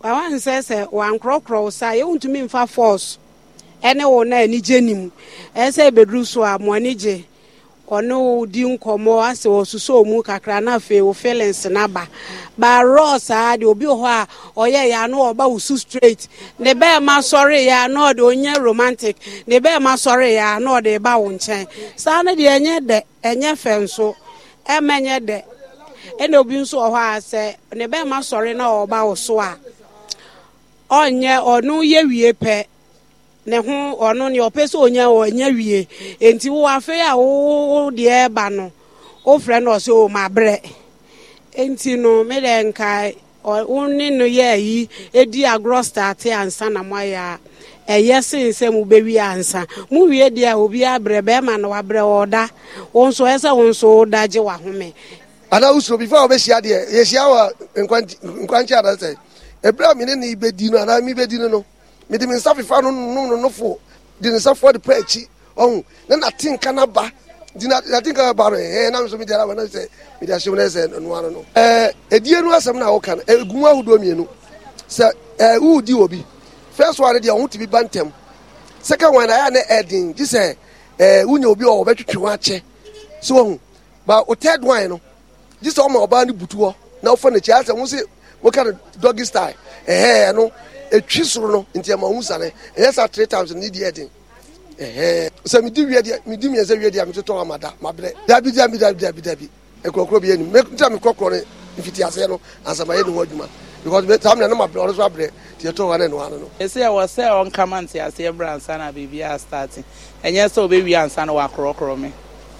wan say wan krokro sa ye untumi mfa force ene wo na ani jenim ese bedru so a mo ani je ono di nkomo ase osuso mu kakra na fe o feelings na ba rosa de obi ho a oye ya no oba usu straight ne be ma sorry ya no de onye romantic ne be ma sorry ya no de ba wo nchen sa na de enye fenso emenye de ene obi nso ho a se ne be ma sorry na oba wo so a onye onu ye wie pe ne ho ono ne opese onya wie enti wo afa ya wo de eba no o frɛ no so ma bre enti no me de nkai oni no ye yi edi agro start ansa na moya eye sense mu bewi ansa mu wie dia obi abre be ma na wabre oda wonso ese wonso daje wa home ana usro before obehia de ye hia wa nkwanchi ada say ebra mi ne ibedi no ana mi bedi no me de nsafifa no fo de nsafo de prechi on na tinka na ba dina tinka ba na so mi dara na say mi da shim na say no ano no edie no asem na wo kan egun ahudo mienu say udi obi first one de ho tibi bantem second one na edin ji say unya obi o betwetwe ho ache so ba o third one no ji say o ma oba ni butuo na wo fa na chi ase wo say wo kan doggy style no etwisoro no ntia ma husane yes 3 times need the edin so mi di wie dia mi di mi ese wie dia mi to amada mabre dabi ekrokro bi eni me ntia mi krokro ne mfiti ase no ansama ye no adwuma because me tam na no mabre so abre tie to wa na no ano no ese e wo say on command ase bransa na baby a starting enye so be wi ansa na wa krokro me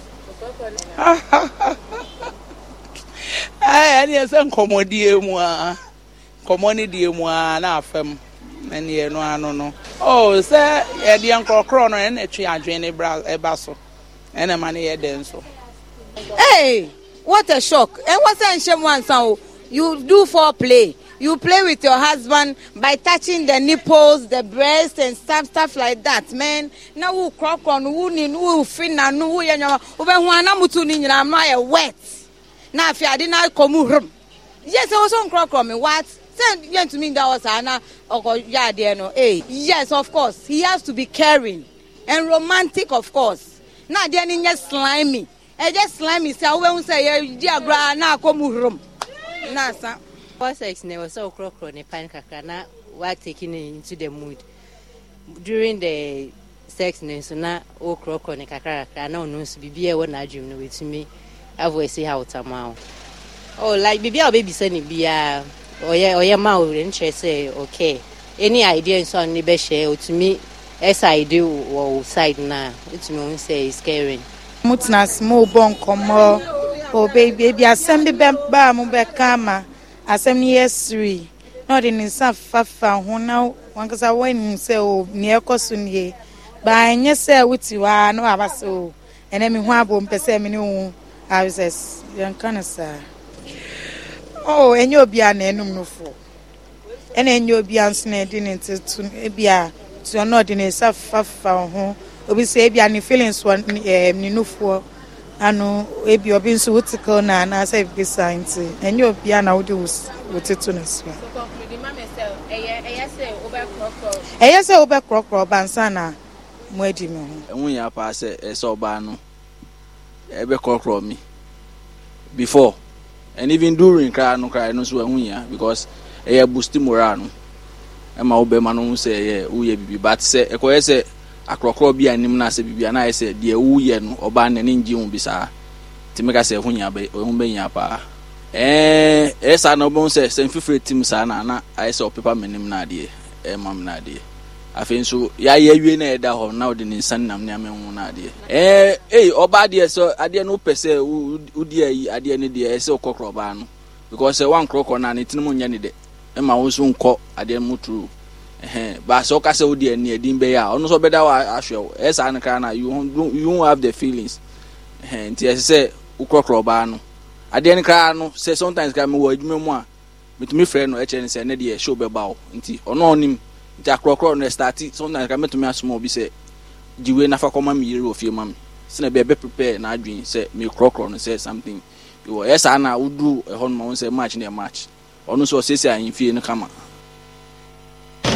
ani ese nkomodie mu a komoni die mu a na afem ene no ano no oh say e de nkrokro no na twi adwen ne bra eba so ene ma ne ye den so hey what a shock and what an shame one so you do foreplay you play with your husband by touching the nipples the breast and stuff like that man now who crop on who ni who finna no who yanya obe hu anamutu ni nyina ma wet na afia de na komu rum yes I was on crop me what send you to me that was ana ya there no yes of course he has to be caring and romantic of course na there ni slimy just slimy say we say you agra na komu rum na sa sex never so crocro ne pan kakra na what taking into the mood during the sex ne so na o crocro ne kakra na onu so bibia we na adwum no wetumi avoice how tamao oh like bibia baby say ni bia oye ma o nche say okay any idea so ni be share otumi side wo side na etumi on say is caring mutna small bon komo o baby asem bi ba mu be kama asem ni yesri no de nsa fafa ho na wankasa wan say o ni ekoso ni ba enye say wuti wa no abase o ene mi ho abo mpese mi ni hu abses yankana sa oh enye obi a na enum no fo ene enye obi anso na edi ne ntetu ebia to no de nsa fafa ho obi say ebia ni feelings ni nufo ano ebi obi nso wutical na say be science enye obi a na wodi wutetu na so eye say obe krokro bansa na mo edi me ho ehun ya pa say ese oba no ebe krokro mi before and even during cry no so ehun ya because boost morale no e ma obe ma no say uye bibi but say ekoye say akrokro bi anim na se bibia na ese de wuye no oba na ne ngi hu bisa timeka se hunya be ohun be nya pa esa na obo se fifre tim sa na ese opepa menim na de mam na de afenso ya yawie na eda ho na odi ne nsan nam ne amenhu na de oba de so ade no pese udi ayi ade ne de ese okokro ba no because one krokro na ne tinmu nya ne de ma wo so nko ade mutru ba so ka se odi ani edin be ya ono so beda wa ahwe esa an kra na you won't have the feelings nti say ukrokro ba no ade an kra no say sometimes ka me wo adwuma mu a metumi frɛ no eche ne say ne de show be ba o nti ono onim nti akrokro no start sometimes ka metumi asoma obi say jiwe na fa koma me yire ofie mam se na be prepare na adwin say me krokro no say something you esa na udu ho no say match na match ono so say say an fie no kama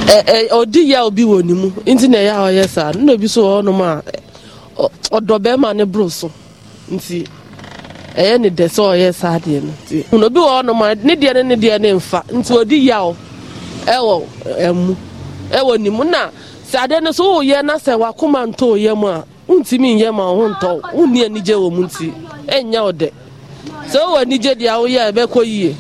odi ya obi woni mu nti na ya oyesa no bi so ono ma odobe ma ne broso nti ne de so oyesa de no nti no bi ono ma ne de ne mfa nti odi ya o ewo emu ewo ni mu na sade ne so ye na se wakoma nto ye mu a untimi ye ma ho nto unni anije wo mu nti enya ode so wo anije dia wo ye be koyie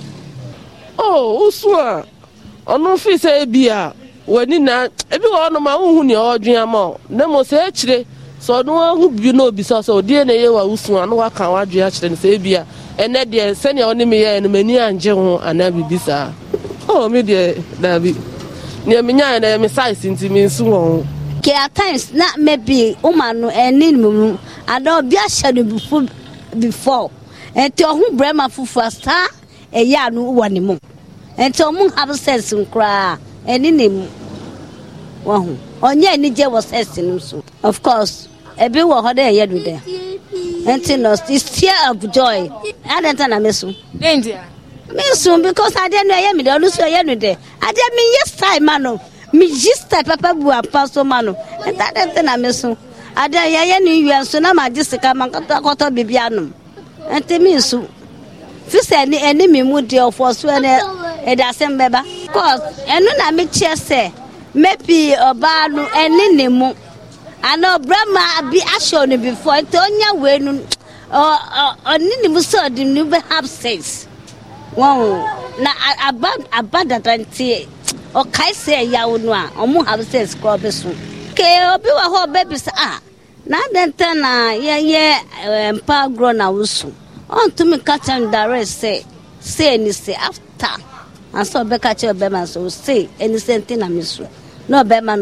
usu a ono fi se bia wani na ebi wo no ma hu ne odwen ama na mo se akire so no hu bi na obi so odi na ye wa usu ano wa kan wa dwen akire ne se bia ene de se ne oni me ye no mani anje ho ana bibisa me de da bi ne me nya na me size nti me nsu ho ke at times na maybe umanu eni mu ada obi ahye no before enti ohun brema fufu sta eya no woni mu enti omun have sense nkra eni nem wahu onye ni je was sense nim so of course ebi wo ho dey yedu there enti no is tear of joy adenta na mesu dendia mesu because ade no ye me dey olusu ye no there ade me yes time mano me just papa bu apaso mano enta adenta na mesu ade ye ni yu so na ma gisika man koto bibia no enti mesu fise eni me mu dey of so na e da sem beba cause enu na me chia say maybe oba no eni ne mu ano brama bi asho no before to onya we nu oni ne mu so di nu be have sense wow na abada tantie o kai say ya wonu a omu have sense ko be so ke obi wa ho baby sa na denta na ye empa grow na wusu on to me catch and direct say ni say after and so be catch your be man so say anything na me so no be man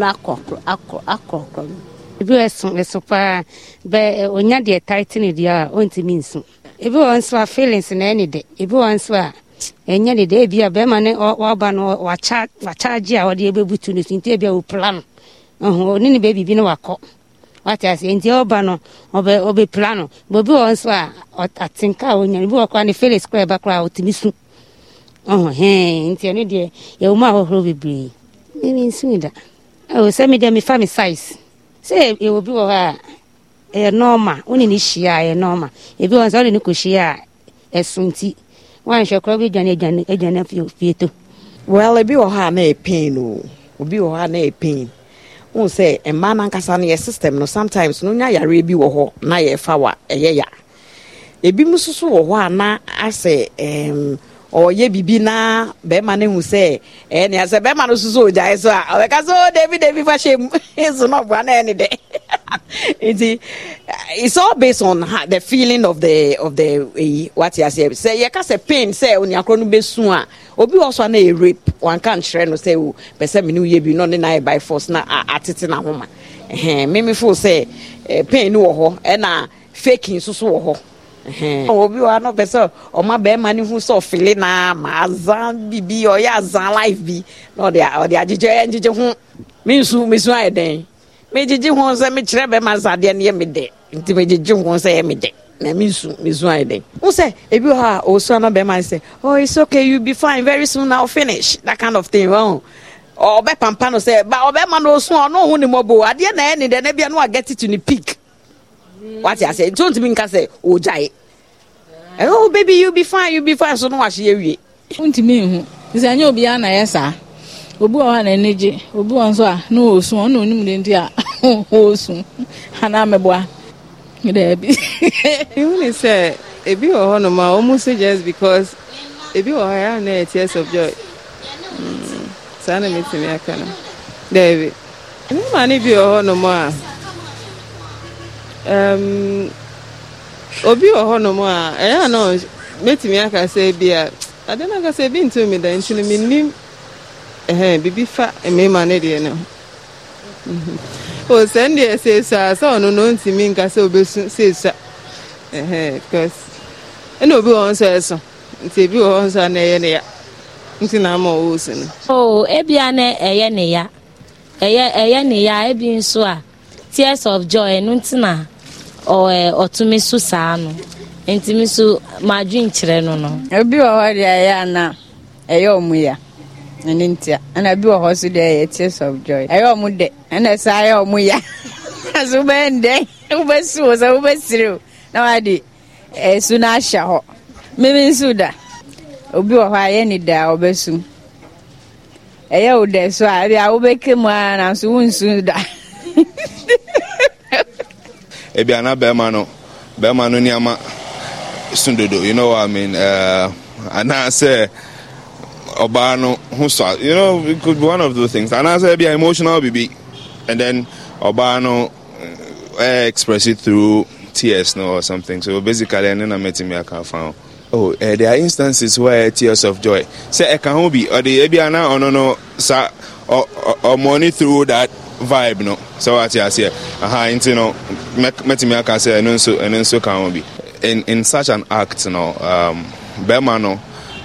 akọ ebi eso pa be onya de tighten dia onti minsu ebi won so feelings na any de ebi won so enya de de bia be man wa ba no wa charge a wo de ebebutu no sinti bia wo plan oni ni baby bi no wakọ what I say nti oba no obe plan bo bi won so atinka onya bi wakọ ni feelings kwa ba kwa otimisu nti ani de ye uma ho bibiri mi nsu da se me de me fa me size say e obi wo ha normal oni ni hia normal e bi won so ni ko hia esunti wan hwe kro bi dwane fieto well e bi wo ha na e pain o obi wo ha na e pain won say e man ankasa na system no sometimes no nya yare bi wo ho na ye fa wa eye ya ebi mususu wo ho ana ase oye bibi na be ma ne hu say ne ase be ma no susu oja eso a we ka so David fa shem eso no bua na ene de it's all based on the feeling of the what you say you can say pain say oni akro no besu a obi also na e rape one can share no say o person me no ye bi no na by force na atete na homa me feel say pain no ho e na faking susu wo ho obi wa no person o ma be ma ni hu so feel na ma azan bibi o ya azan life bi no de agije hu misu aiden me jiji hu se me kire be ma zade ne me de nti me jiji hu se me de na misu aiden who say ebi ha o so na be ma say oh it's okay you be fine very soon I'll finish that kind of thing or be pampa no say ba obe ma no so no hu ni mobo ade na ene de na bia no get it to the peak. What I say, don't mean can say, oh, jai. Oh, baby, you be fine, so no, I see you. Unti me, is a new biana, yes, sir. Obu an energy, Obu answer, no, so no, India, oh, soon. Haname boy. You only say, a bit or honor, almost just because a bit or I am tears of joy. Sana meets me, I can. David, no money be or honor more. Obi oho no mo a no metimi aka say bia ade na aka say bi nto me da ntini minnim bibi fa me ma ne de no o send dey say so no ntimi nka say obesu say sa because eno obi won so eso nti bi won so na eye ne ya nti na ma o so no ebia na eye ne ya ebi nso a tears of joy no ntina otumisu saano entimisu madwin kire no ebi o hori aya na eyo omuya Nintia, and I be a horse today, tears of joy. I almost dead, and I say, oh, Muya. As a man, day, over so, over through. Now I did. Soon I shall. Maybe Suda. Obi or high any day, over soon. Oh, that's why I will make him one and soon die. Ebiana Bermano Niama Sundudu, you know what I mean? And I say, Obano, who saw, you know, it could be one of those things. And I say, be emotional, baby. And then Obano express it through tears, no, or something. So basically, and then I met him, I can't find. Oh, there are instances where tears of joy. Say, I can't be, or the Ebiana, or no, sir, or money through that vibe, no. So what you say, you know, met me, I can say, and then so can be. In such an act, you know, Bermano,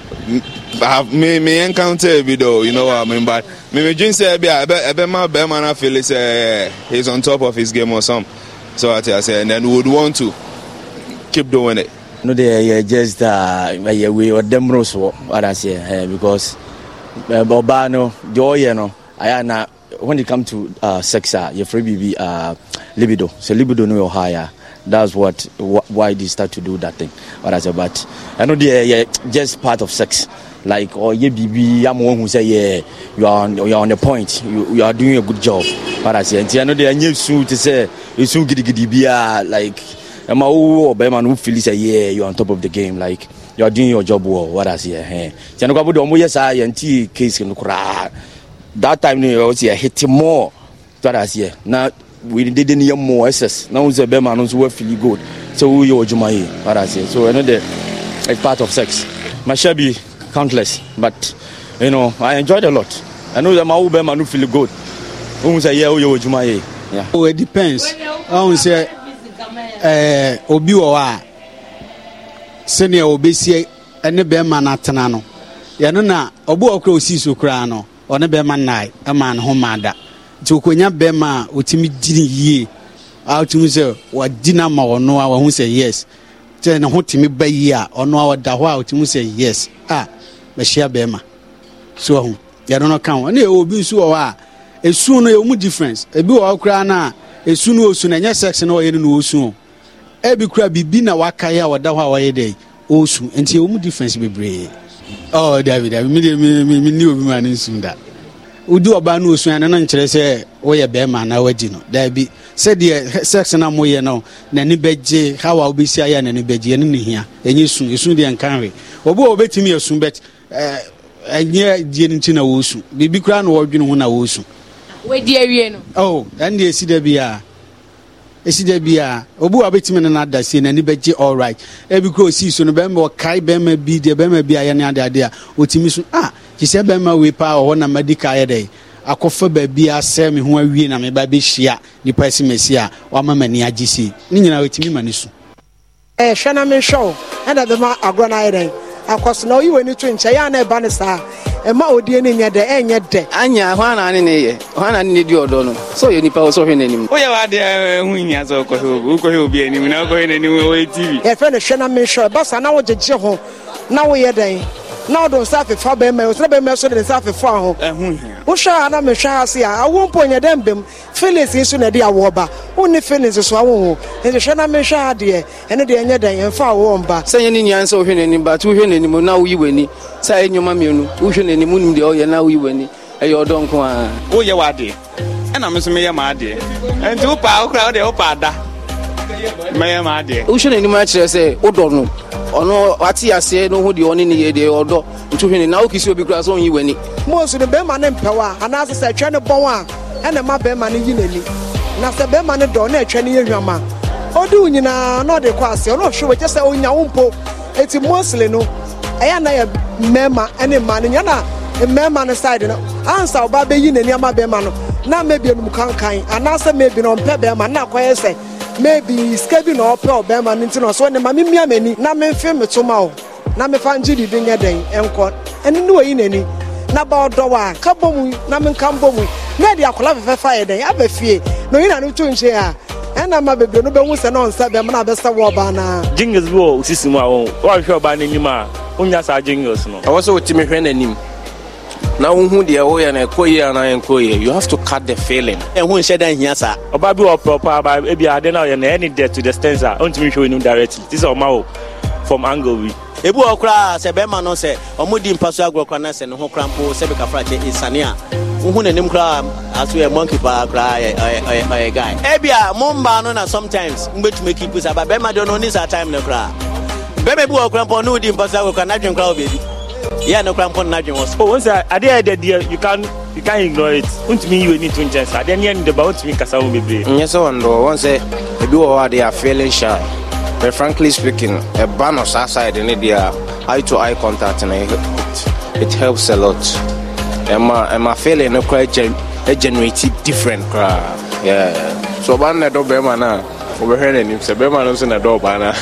me encounter a video, you know what I mean, but me just say, Bermano feel he's on top of his game or something. So what I say, and then we would want to keep doing it. No, they just we or them rose what I say because Bobano, joy, you know, I when it comes to sex, your free baby libido. So libido no higher. That's why they start to do that thing. What I say, but I know they just part of sex. Like or yeah, baby, I'm one who say yeah, you are on the point. You are doing a good job. What I say, and I know they are new soon to say you soon giddy be like. I'm a man who feels say yeah, you're on top of the game. Like you are doing your job well. What I say, yes, I and T case in that time you also hit more. What I say now. We didn't need more SS. Now the Berman knows who feel good. So who you Jumai, what I say. So I know it's part of sex. My shall be countless, but you know, I enjoyed a lot. I know that my Berman who feel good. Who say yeah, you Jumai. Yeah. Oh, it depends. I won't say Obi or senior Obesi and the Berman at Tanano. Yanuna, Obu Okro Sisu Crano, or the Berman night, a man homada. To Konya Bema, Utimi didn't ye out to say what dinner or no hour who say yes. Then what to me by year or no hour dawa to say yes. Meshia Bema. So you don't count. And you will be so a soon a difference. A boo of crana, a soon soon and yes, section or any no soon. Every crab be been a wakaya or dawa a day. Oh, soon until you difference be brave. Oh, David, I knew man in soon that. Udu abanu so an nkyere se wo ye be ma na wadi no da bi se de sex na mo ye no na ni beje how a obesi aya na ni beje ne hia enye su de nkanwe obo obetimi asu bet enye die nti na wo su bibi kura no wo dwene ho na wo su we di awie no oh and de esi da bia obo obetimi na da se na ni beje all right e bi kura osi so no be ma kai be ma bi de be ma bi aya ne ade a otimi su She be my way power on a medical day. I could be a semi who are we and my baby shia, the person messia, or my many IGC. Nina with me, Manisu. Shannon show, and at the ma a granite. Of course, no, you were new to Chayana Banissa, and my DNA at the end yet day. Anya, one I need your donor. So you need also in him. Oh, yeah, there, who will be any now going anywhere. A friend of Shannon show, but I know what the Jeho. Now we are day. Now don't start for Fabem, was never measured in South of Farm. Usha, I'm sure I won't point at them. Phyllis is soon a dear warba. Only Phyllis is one. And the Shana Mesha, dear, and the end day and far warm back. Saying in your so hidden, but 2 anymore now we win. Saying your mammy, Ushan and the moon, the oil now we win. And your don't go. Oh, you are dear. And I'm a my dear. And 2 power crowd the opada. My dear. Ushan any much say, oh, don't know. Ono ati ase no ho de oni ne ye de odo ntuhwene na okisi obi kura so onyi wani mo so de be ma ne mpewa ana se se twa ne bon a ene ma be ma ne yi nani na se be ma ne do na twa ne ye hwama odi unyina no de kwa ase ono hwe we se onya wompo eti mosle no eya na ye mema ene ma ne nya na mema ne side no ansa oba be yi nani ama be ma no na maybe enu kankan ana se maybe no mpe be ma na kwa se maybe skebi no ope obema ntino so ne mami miamani na me mfem to ma o na me fanji di den yeden enko eni no yi nani na ba odo wa ka bomu na me kan bomu na di akola fefa yeden aba fie no yi na no to nche a ena ma bebre no be hu se no nsa be ma na be sa wo ba na jingles wo usisimu a wo hwe oba na nim a unya sa jingles no awo so otimi hwe na nim Now who the way and a koye and I koye, you have to cut the feeling. And who said that here, sir? Obabi or proper, but maybe I don't know any debt to the stanza. On to me showing you directly. This is our from angle. Ebu okra se be man no se omudi mpaso agrokra na se no ho krampo se be kafra che insania uhu nanim kra aso e monkey pa kra e guy ebia momba no na sometimes mbetumi keep us aba be ma do no ni sa time no kra be me bu okrampo no di mpaso agrokra na dwen kra obebi yeah no krampo na dwen was oh once I there you can't ignore it untumi you need to change at the end the about me kasa obebi yes on once ebi wo they are feeling shy. But frankly speaking, a ban of side in India, eye-to-eye contact, and it helps a lot. And my feeling no quite generated different crowd. Yeah. So ban the door bemana overhearing him. So bemana knows in the door banana.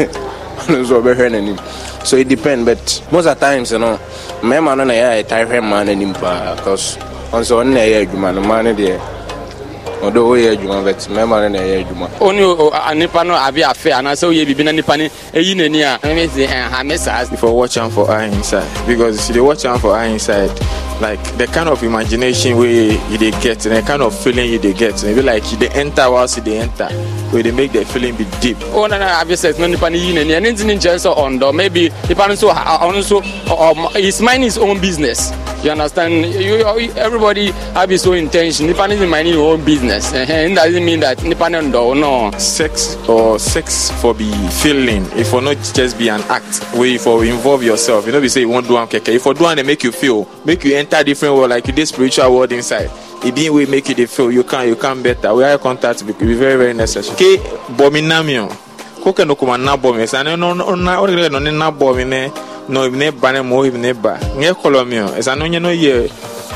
Overhearing him. So it depends, but most of the times, you know, my man on a tire man and him because on so on a man there. Although we are doing that, member and a juma. Only a nipano avia fair, and I saw you be nipani a yinia. I mean, Hamesa before watching for eye inside because they watch out for eye inside, like the kind of imagination we they get and the kind of feeling you they get, maybe like they enter whilst they enter, where they make the feeling be deep. Oh, no, I've said no nipani yinia, and in just on door, maybe the parents also his mind his own business. You understand? Everybody have his own intention. Nippon is minding your own business. It doesn't mean that Nippon no. Sex for be feeling. If for not just be an act, where if you involve yourself, you know, we say you won't do keke. If you do and make you feel, make you enter different world, like you did spiritual world inside. It being way make you feel you can better. We have contact be very very necessary. Okay, bominamio. Koke no kuma na bomi. Sa no na bomi no ibne bane mo ibne ba nge kolomio esa no nye no ye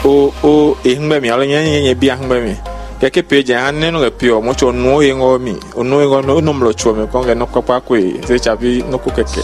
o ehimba mi alo nye bia himba mi keke page han ne no pio mo cho no ye ngo mi ono ngo no mlo cho me konge no kwakwa kwe se chapi no kukeke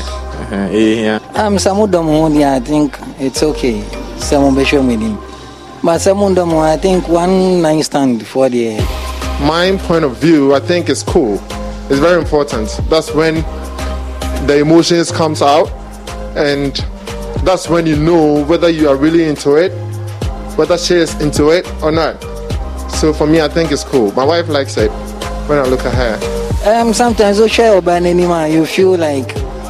ya samudom I think it's okay some be show me him but samudom I think one night stand for the my point of view I think is cool. It's very important. That's when the emotions comes out. And that's when you know whether you are really into it, whether she is into it or not. So for me, I think it's cool. My wife likes it when I look at her. Sometimes you feel like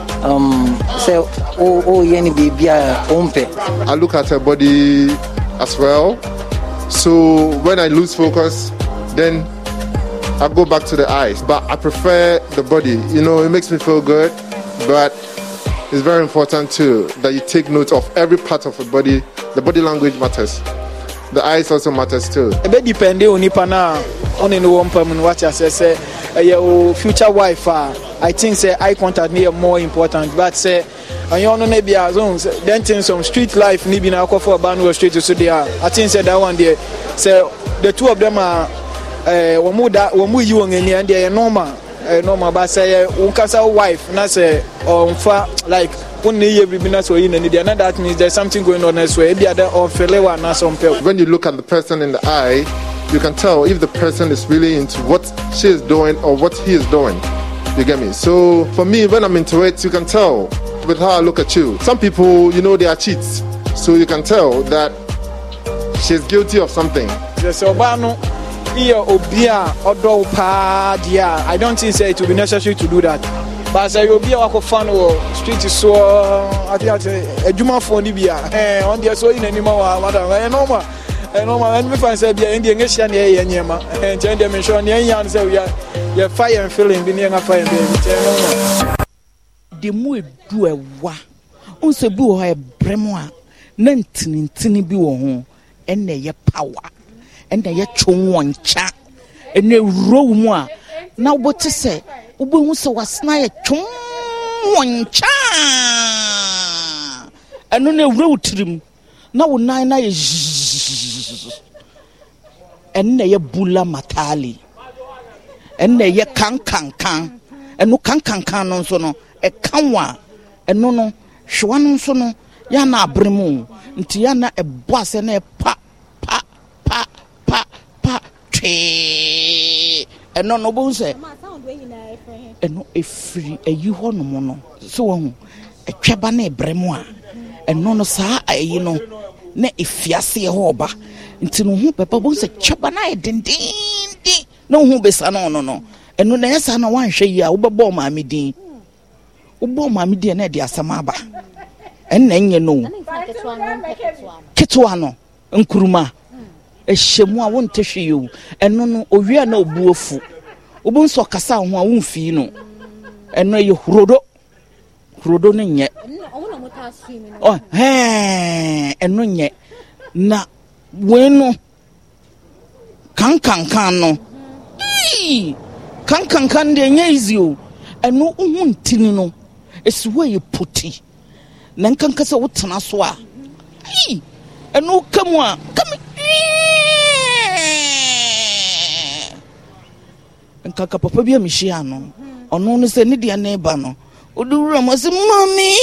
I look at her body as well. So when I lose focus, then I go back to the eyes. But I prefer the body. You know, it makes me feel good. But it's very important too that you take note of every part of the body. The body language matters. The eyes also matters too. A bit depending on Nipana, on in one permanent watch as I say, your future wife. I think say eye contact me more important. But say, and you know maybe as long then things some street life, maybe now go for a band street to so they are. I think say that one there. Say the two of them are wamu you and they are normal. Normal, but say unkasa wife na say fa like only every minute so in and that means there's something going on elsewhere. The other or felewa na some people. When you look at the person in the eye, you can tell if the person is really into what she is doing or what he is doing. You get me? So for me, when I'm into it, you can tell with how I look at you. Some people, you know, they are cheats, so you can tell that she's guilty of something. I don't think say it will be necessary to do that. But say you be a fan or street is so I think a juma for Libya. On the so in anymore, madam. Normal. And we find say be Indian Asian here and Yama. And change them show and yan say we are fire and feeling being a fire baby. The more do a wa. Unse bu ha bremoa. Nantin tini bi wo ho. Ene ye power. And they yet chong one chat and a row more. Now, what to say? Ubu so was na chong one cha and on a road trim. Now, 9 is and they bulla matali and they can and no can on sono a kanwa and no shwan sono yana bremu ntiana a boss and a pa. And no bones, and no a free a you honomono. So a chabane bremois, and no sa, you know, na efiase ho ba nti no hu papa bo se chaba na e dindindi na hu besa no no eno na yesa na wanhwe yi a wo bebo maame din wo bo maame din na de asama ba en na nye no ketwa no nkuruma ehyemu a wonte hwe eno no owia na obuofu obu nso kasa ho a wonfi no eno ye hurodo no nye oh eno nye na wenu kankankan no kankankan de nye easy o eno ohun tini no esiwe ye poti na nkankasa wotena so a eno kamu a kame nkaka papa bia mihia no ono no se ne dia na eba no odura mo se mami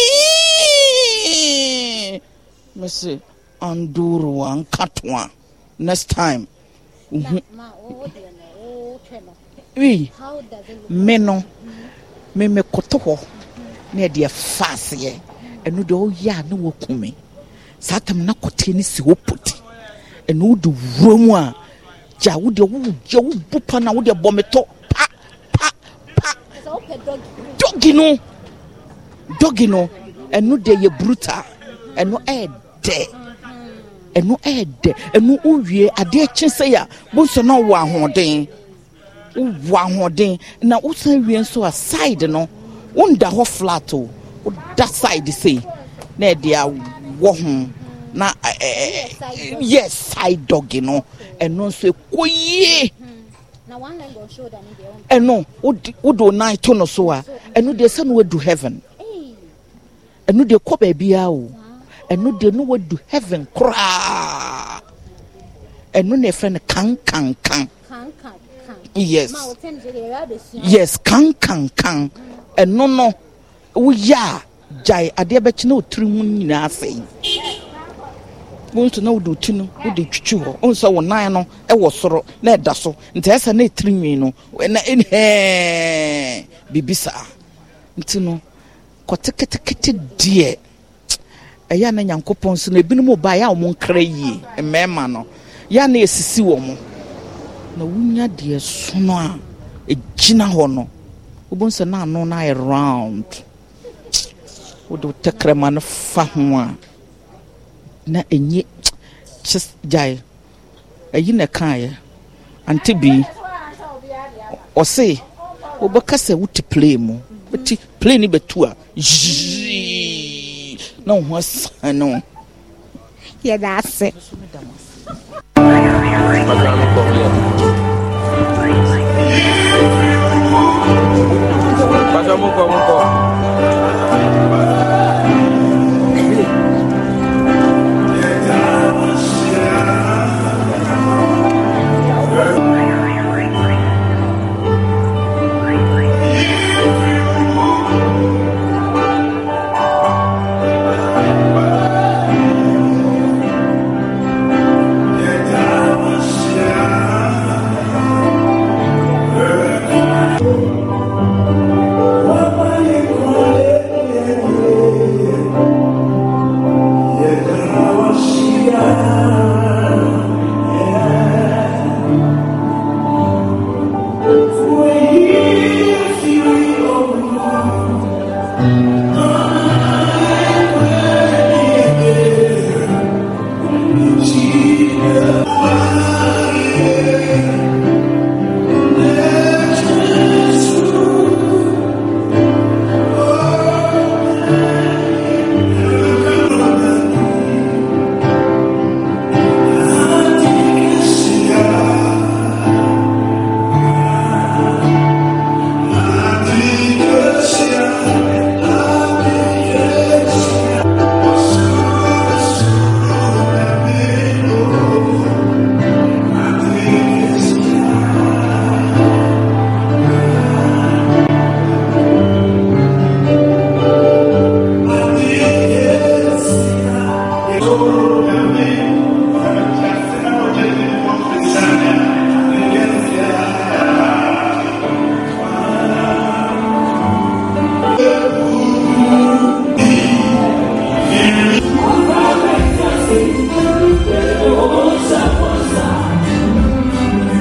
mese anduru ankatwa next time me koto ho na dia fase enu de o ya na wokume satam na kote ni si opoti enu de wromu a ja wo de wo bupa na wo de bometo pa dogi no enu de ye brutal enu enu uwie ade chense ya bo so na wo ahoden na wo san wie so aside no unda ho flat o that side say na de a wo ho na yes side dog no enu so ekoyie na one leg go show that they enu wo do nine to no so a enu de say no we do heaven enu de ko ba bia o enu de no we do heaven kra enu ne friend kan yes kan enu no wo ya jai ade be chi na otiri mu nyina asai wonto na wodo tinu wode twitwi ho onso wo nan no e wo soro na eda so ntesa na etiri nwi no na bibisa ntino kotekete die eya na nyankopon so na ebinum ba ya wo nkra yi emema no ya na esisi wo mo na wunya die so no a ejina ho no obonso na ano na around wodo tekrema no fa ho a na enye just jai ayi na kan anti bi o say obakase wuti play mu wuti play ni betu a na ho asano ya dase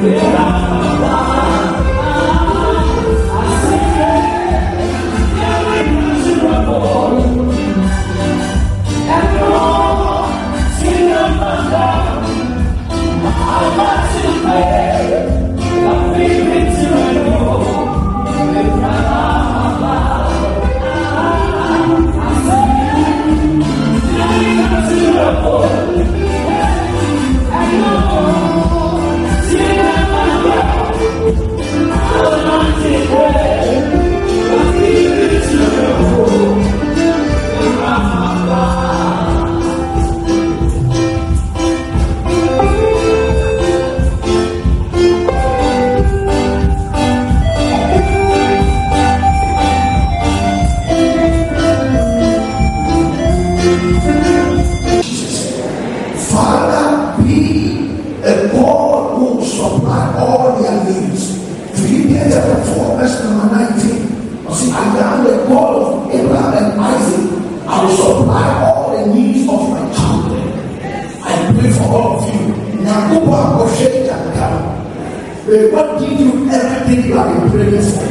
What did you ever think you have been praying for?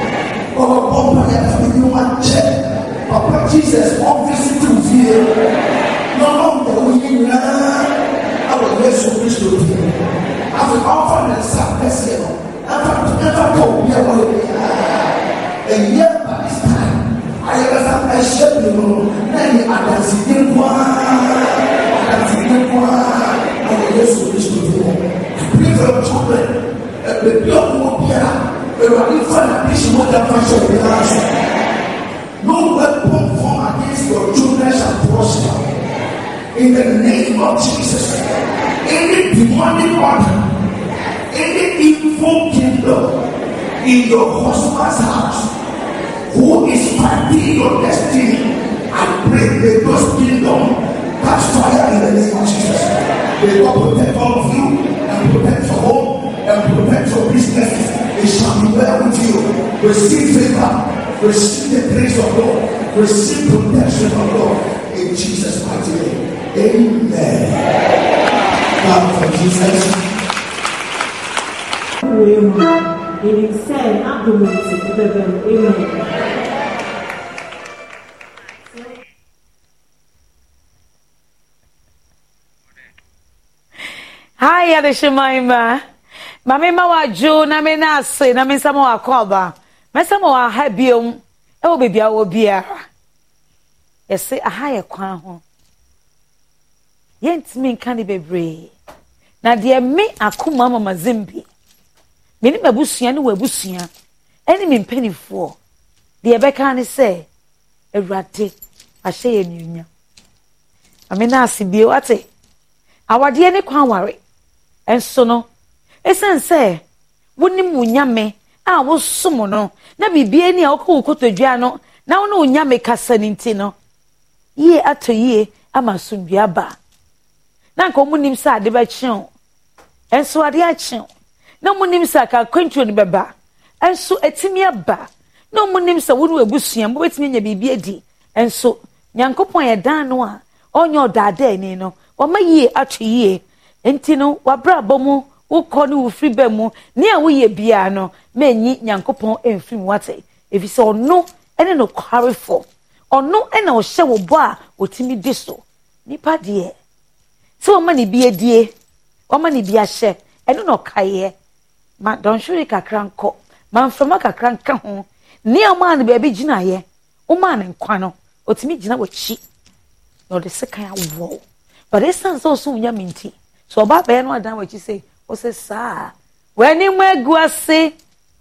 Papa Jesus, obviously to feel no longer we our Yesu Christ as an offer and sacrifice. Never go and yet by this time I have said many others in our Yesu Christ. Pray for your children. The young will be no weapon formed against your children shall prosper. In the name of Jesus, any demonic order, any evil kingdom in your husband's house who is fighting your destiny, I pray that those kingdom catch fire in the name of Jesus. May God protect all of you and protect your home. And protect your business. It shall be well with you. Receive favor. Receive the grace of God. Receive protection of God. In Jesus' mighty name. Amen. God for Jesus. It said, Amen. Hi, Adeshemaima. Mame ma wa jo na me na ase na me nsama wa koba. Me nsama wa ha biom. E wo bebia wo biara. Yese aha ye kwan ho. Yentimi nka ne bebre. Na de me akoma mama zimbi. Me ni mabusua ne wabusua. Eni me mpanifo. De beka ne se Ewurade ahye ye nyunya. Ame na ase bio ate. Awade ne kwan ware. Enso no esense wonim wunyame a wo som no na bibie ni a wo kotodua no na wo no wunyame kasa ninti no ye atoye ama sundua ba na nka munim sa ade ba kyen enso ade a kyen na munim sa ka kwantro ni beba enso etimi aba na munim sa wo no ebusua mo betimi nya bibie di enso nyankopon ye dan no a onyo dada ni no o ma ye atoye enti no wabra bomu ukọ ni ufri be mu ni a woye bia no menyi nyankopon emfiri wate efise ono ene no kwarefo ono ena o hye wo bo a otimi diso nipa de so ma ni bia die o ma ni bia hye ene no kaye ma don shuri kakra nko ma mfama kakra nka ho ni a ma ne be gina ye o ma ne nkwa no otimi gina wachi no de sekan awo but esan so nya minti so ba be no adan wachi say o se sa weni mweguase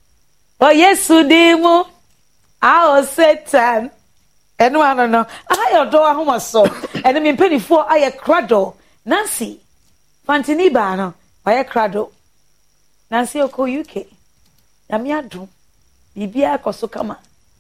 o Yesu dimu a o Satan enu ano no ayo do ahoma so enu me mpanifo aye krado Nancy Fantini ba no aye krado Nancy oko UK na mi adum bibia akoso kama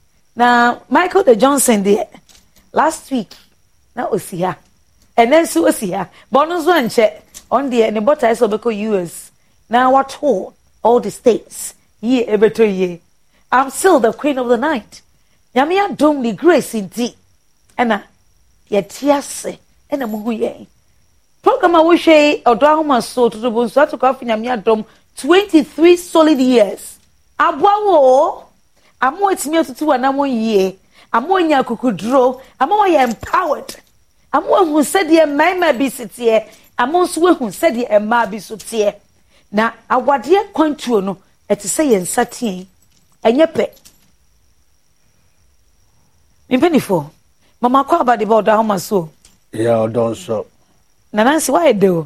na Michael the Johnson there last week na osia enensu osia bonus one che on the ne bota is obeko US now what told all the states ye ebeto ye I'm still the queen of the night nyame adom the grace inti ena yetiase ena muhu ye program a wo hwe odo ahoma so to bo so atoko afi nyame adom 23 solid years. Abuawo, amo etimi otutu anamo ye. Amo nya kukudro, amo ye empowered. Amo hu said ye mama bi sitie, amo nso hu said ye emma bi sotie. Na awade kwantuo no, eti say ye nsatien. Enye pe. Impenifo. Mama kwa about the board how so. Yeah, don't so. Nancy, why do?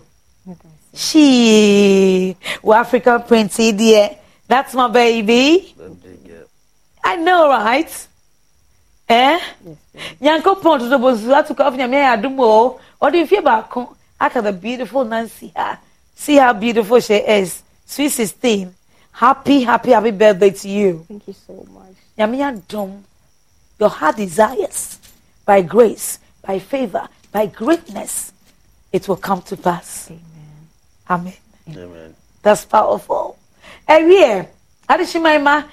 She African Prince dear. That's my baby. I know, right? Eh? Yanko Pont to the Bozu to cover me. I do more. Or do you feel back? After the beautiful Nancy. See how beautiful she is. Sweet 16. Happy birthday to you. Thank you so much. Yamiya Dom. Your heart desires. By grace, by favor, by greatness, it will come to pass. Amen. Amen. That's powerful. Here, Adishimaima,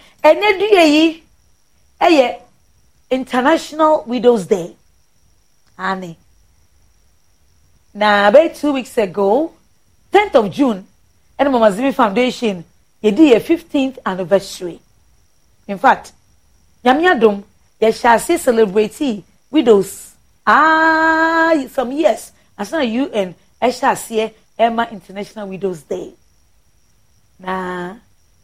and International Widows Day. Annie. Now, about 2 weeks ago, 10th of June, and Mama Zimi Foundation, you did a 15th anniversary. In fact, Yamiadum, you shall see celebrate widows. Some years. As not UN, I shall see Emma International Widows Day. Na,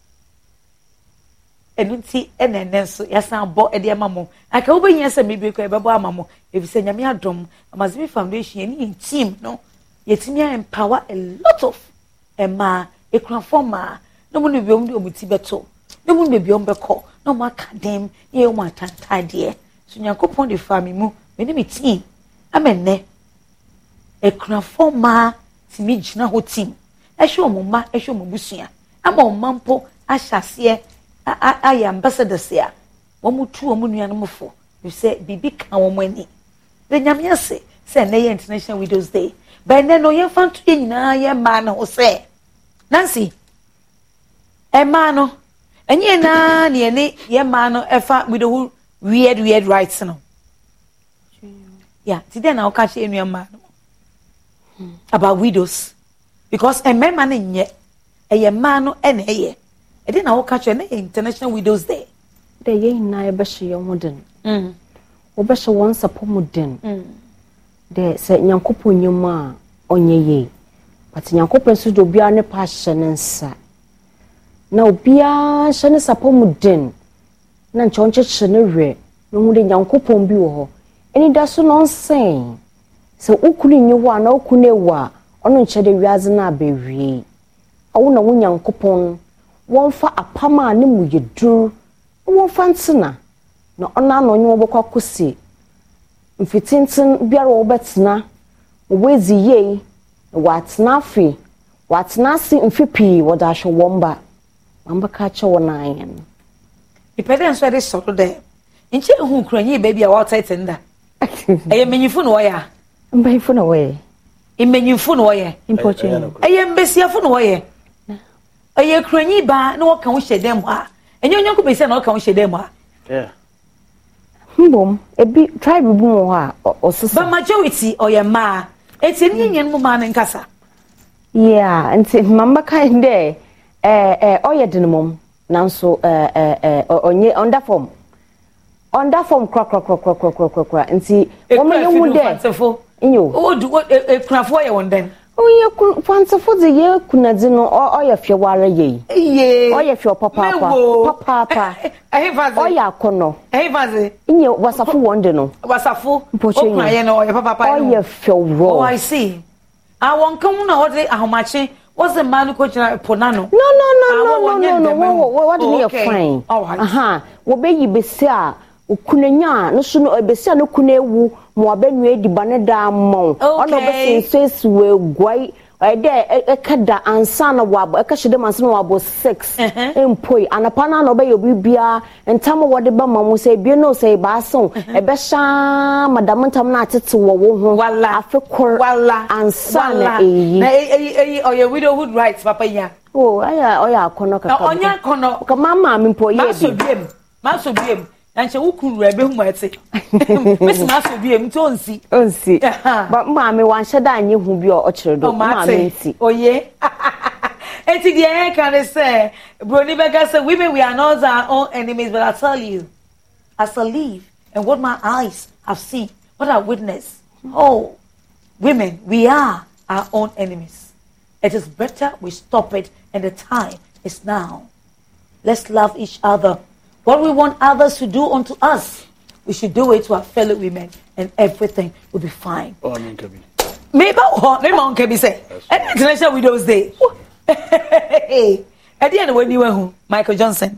enunti enenenso yasa bo ede amamo. Aka wo benya se mebe ko ebebo amamo. If say nyame adom, Amazimi Foundation any team no. Yetimi empower a lot of Emma ekrafoma. No mo be omuti beto. No mo be ombeko. No mo akadem ye o matantade. So Nyankopon de fami mu, me ni team. Amenne. Ekrafoma ti mi gina ho team. Ehwe omuma, ehwe omubusua. Ama omampo ahyase I ambassadors here. Womutu omunuanomfo. You say bibi ka womani. The nyame ase say na International Widows Day. But then no ye fan to nyina ye ma na ho say. Nancy. E ma no. Enye na ne ye ma no efa widow weird rights no. Yeah, today na o ka che enu ma no. About widows. Because a man man nye e ma no e na ye. E dey na o ka che na International Widows Day. The ye na e be hye modern. O be hye won support modern. De se Nyankopon nyuma onye ye. But Nyankopon so do bia ne pa hye ne nsa. Na obia hye ne support modern. Na nche onche hye ne hwe. No hu de Nyankopon bi wo ho. Eni da so no nsen. Se ukunu nyi wo na ukunu ewa. Ono nche de wiaze na abewie. Awo na wo Nyankopon wonfa apama ne mu yedur. Wonfa ntsena. Na ona no nyi wo bokwa kosi. Mfitintin biara wo betena. Wezi ye. Watna fi. Watna si mfipi wo da hwe womba. Mamba ka che wo nan yen. Ipede nso de so de. Nche hu kranyi baby a wa tight nda. Eye menyifu no ya. Mbayifu no we. Imenyimfu no ye. Imporche. Eye mbesiafu no ye. Eye kranyi ba na wo kan wo hyedem a. Enye onyanko besia na wo kan wo hyedem a. Yeah. Mbom ebi tribe bu mo ha osisa. But majority oye ma. Eti nyenyen mu ma nkasa. Yeah, nti mamba kind there oye denmom nanso onye under form kra nti wo me hu de inyo o du krafo ye wondan oye kwansafo de ye kunadi no oye fieware ye oye fie papa oye akono inyo wasafo wonde no wasafo okra ye no oye papa oye fiewro. Oh, I see. I won't come na ode ahomache was the man ko jira ponano. No. What do you find? Wo be yi besi a okunanya no so no besi a no kunewu mo abenwe dibane da mo ono be sense we gwai de kada ansa na wabo eka hide mansa na wabo 6 empoi anapa na no be yobibia entam wo de ba mamu say bie no say ba so e be sha madam ntam na atete wo ho wala afekor ansa na eyi oye widowhood rights papa ya oya akono kaka onya kono ka mama mpo ye maso biem anche ukuru ebe hu ate mesi maso biem to onsi ba mama wan hyeda anye hu bi o kire do mama nti oye Eti the air can say, Brony Becca said, women, we are not our own enemies, but I tell you, as I live and what my eyes have seen, what I witnessed, oh, women, we are our own enemies. It is better we stop it, and the time is now. Let's love each other. What we want others to do unto us, we should do it to our fellow women, and everything will be fine. Oh, I mean, Kabi. Maybe on Kabi say, International Widows Day. At the end, when you were who? Michael Johnson.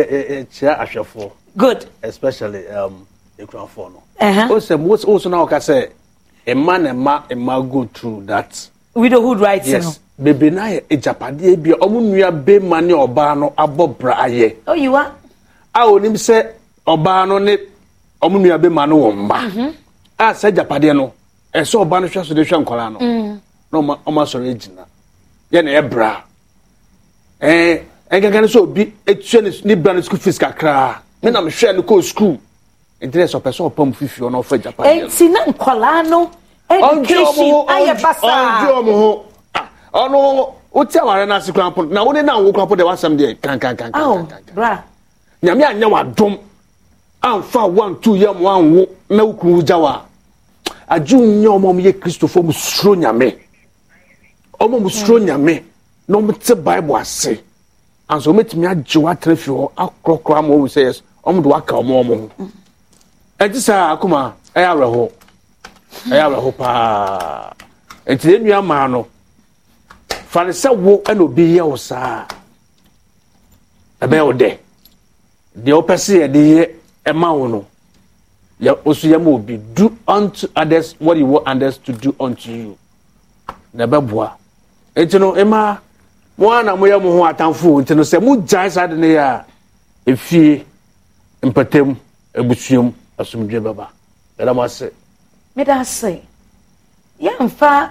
Good. Especially the crown for no. Also now can say a man and ma go through that. Widowhood rights, yes. Baby na e Japade bi omunua be mane oba no abobra aye. Oh, you are? A onim se oba no ne omunua be mane wo mba. A se Japade no e so oba no hwa so de hwa nkola no. No ma so regina. Ye na e bra. Engangan so bi etue ni bra no school fees kakra. Me na me hwe no ko school. Interest of person opam fifi no for Japade. Enti na nkola no education aye basa. Onjo mo ho. Ono utia ware na sikrampo na woni na wo krampo de wasam de kan. Bra. Nyame anya wadom. Amfa 1 2 yam wan wo na ukuru jawa. Aju nya omom ye Christopher mu suro nyame. Omom suro nyame. No mte Bible ase. Anso metimi ajewa trefi ho akrokro am wo say yes. Omo do aka omo. Ejisa akuma ayareho. Ayareho pa. Enti enua ma no. Fanisa wo and obi ye osa. Ebe ode. The opposite de ema wo no. Ya osu ya mo obi do unto others what you want others to do unto you. Na beboa. Enti no ema mo ana mo ya mo ho atamfo enti no se mo jai sa de ne ya efie empatem ebusuam asumdwe baba. Ela mo ase. Me da say. Ya mfa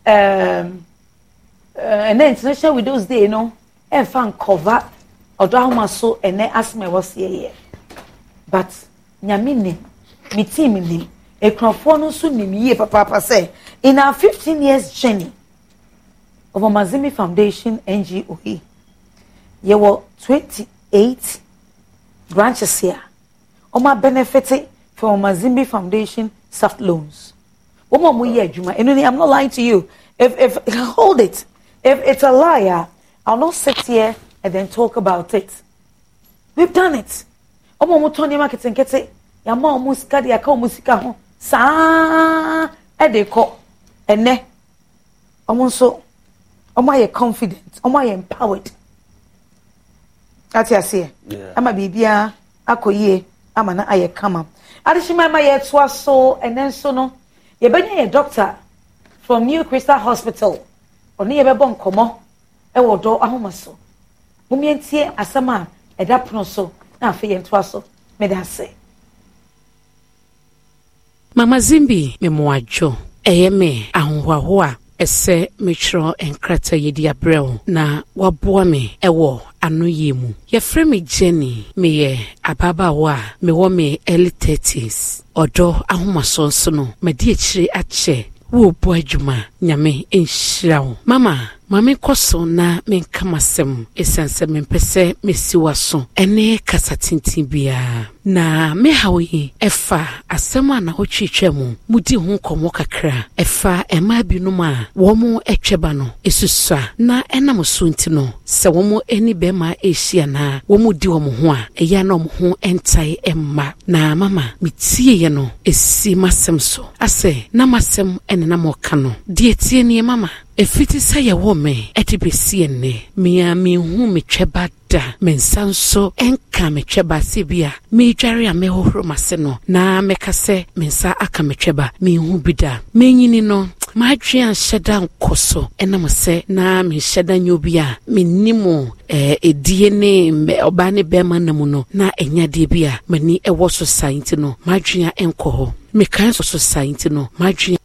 and then International Widows Day, and fan cover or drama so and then ask me what's here. But Nyamini, me team in him, a crofono soon me, Papa say, in our 15 years journey of a Mazimbi Foundation NGOE, there were 28 branches here. Oma benefited from Mazimbi Foundation soft loans. Oma muye Juma, and I'm not lying to you. If hold it. If it's a liar, I'll not sit here and then talk about it. We've done it. Omo mutoni market and get it. Yama musika di aka musika ho. Sa edeko ene. Omo so omo ye confident, omo ye empowered. That's ya say. Ama bibia akoye ama na aye kama. Adishima ma ye twa so and then so no. Ye benya ye doctor from New Crystal Hospital. Oni ye bebo nkomo e wodo ahoma so. Mumientie asama e da pono so na afi ye ntoa so me da se. Mama Zimbi me moajo eye me ahonhoahoa ese metro enkrata yedi abrel na waboa me ewo ano yemu. Ye frame me Jenny me ye ababawa me wo me early 30s. Odo ahoma so no me di echire ache wo bo adwuma nyame enhyirawo. Mama koso na menkamasem esense mempese mesiwaso ene kasatintin bia na mehawi efa asema na otwetwemu mudi hu komo kakra efa ema binuma womo etweba no esusua na enam so ntino se womo eni bema ehia na womo di womo ho a eya na womo ho entai emma na mama mitie ye no esi masem so ase na masem ene na mo ka no die tie ne mama efiti say ye wo me etibesi ene mia mi hu me tweba da mensanso enka me tweba se bia me dware a me hohoro mase no na meka se mensa aka me tweba me hu bida menyini no ma dwan hyeda nkoso enam se na me hyeda nyobia menimo edie ne oba ne bema namu no na enyade bia mani ewo society no ma dwan enko ho me kan society no ma dwan